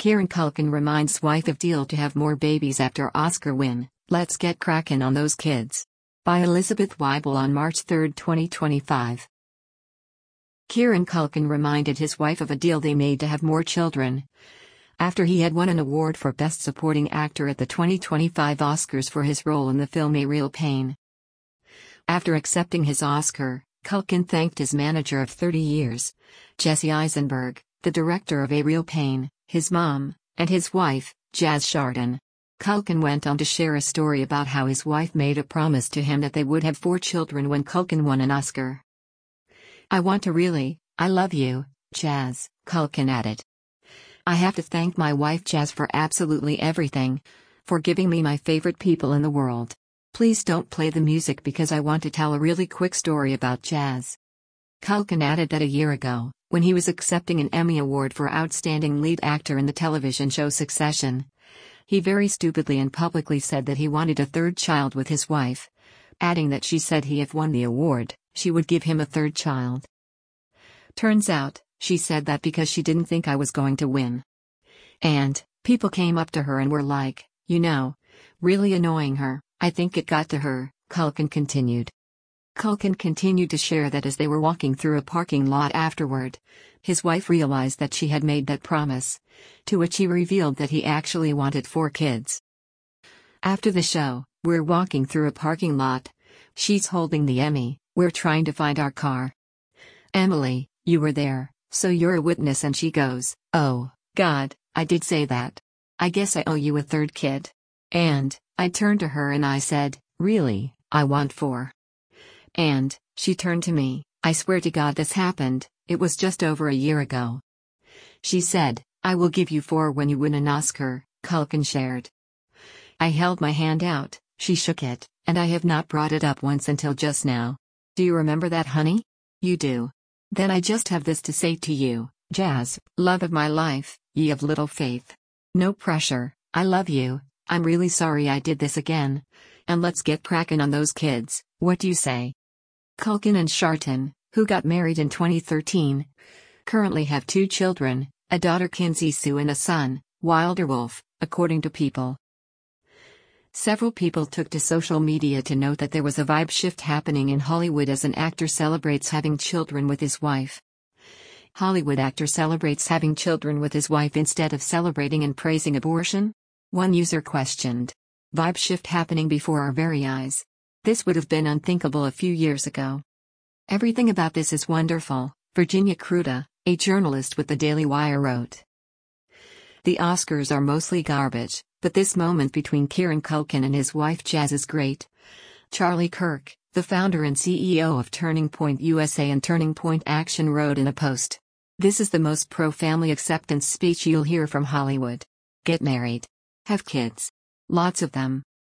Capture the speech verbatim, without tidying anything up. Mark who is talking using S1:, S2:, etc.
S1: Kieran Culkin reminds wife of deal to have more babies after Oscar win, let's get crackin' on those kids. By Elizabeth Weibel on March third, twenty twenty-five. Kieran Culkin reminded his wife of a deal they made to have more children after he had won an award for Best Supporting Actor at the twenty twenty-five Oscars for his role in the film A Real Pain. After accepting his Oscar, Culkin thanked his manager of thirty years, Jesse Eisenberg, the director of A Real Pain, his mom, and his wife, Jaz Chardon. Culkin went on to share a story about how his wife made a promise to him that they would have four children when Culkin won an Oscar. "I want to really, I love you, Jaz," Culkin added. "I have to thank my wife Jaz for absolutely everything, for giving me my favorite people in the world. Please don't play the music because I want to tell a really quick story about Jaz." Culkin added that a year ago, when he was accepting an Emmy Award for Outstanding Lead Actor in the television show Succession, he very stupidly and publicly said that he wanted a third child with his wife, adding that she said he if won the award, she would give him a third child. "Turns out, she said that because she didn't think I was going to win. And, people came up to her and were like, you know, really annoying her. I think it got to her," Culkin continued. Culkin continued to share that as they were walking through a parking lot afterward, his wife realized that she had made that promise, to which he revealed that he actually wanted four kids. "After the show, we're walking through a parking lot. She's holding the Emmy, we're trying to find our car. Emily, you were there, so you're a witness, and she goes, 'Oh, God, I did say that. I guess I owe you a third kid.' And I turned to her and I said, 'Really, I want four.' And she turned to me, 'I swear to God this happened, it was just over a year ago.' She said, 'I will give you four when you win an Oscar,'" Culkin shared. "I held my hand out, she shook it, and I have not brought it up once until just now. Do you remember that, honey? You do. Then I just have this to say to you, Jaz, love of my life, ye of little faith. No pressure, I love you, I'm really sorry I did this again. And let's get crackin' on those kids, what do you say?" Culkin and Chardon, who got married in twenty thirteen, currently have two children, a daughter Kinsey Sue and a son, Wilder Wolf, according to People. Several people took to social media to note that there was a vibe shift happening in Hollywood as an actor celebrates having children with his wife. Hollywood actor celebrates having children with his wife instead of celebrating and praising abortion? One user questioned. Vibe shift happening before our very eyes. This would have been unthinkable a few years ago. Everything about this is wonderful, Virginia Kruta, a journalist with the Daily Wire wrote. The Oscars are mostly garbage, but this moment between Kieran Culkin and his wife Jaz is great. Charlie Kirk, the founder and C E O of Turning Point U S A and Turning Point Action, wrote in a post. "This is the most pro-family acceptance speech you'll hear from Hollywood. Get married. Have kids. Lots of them.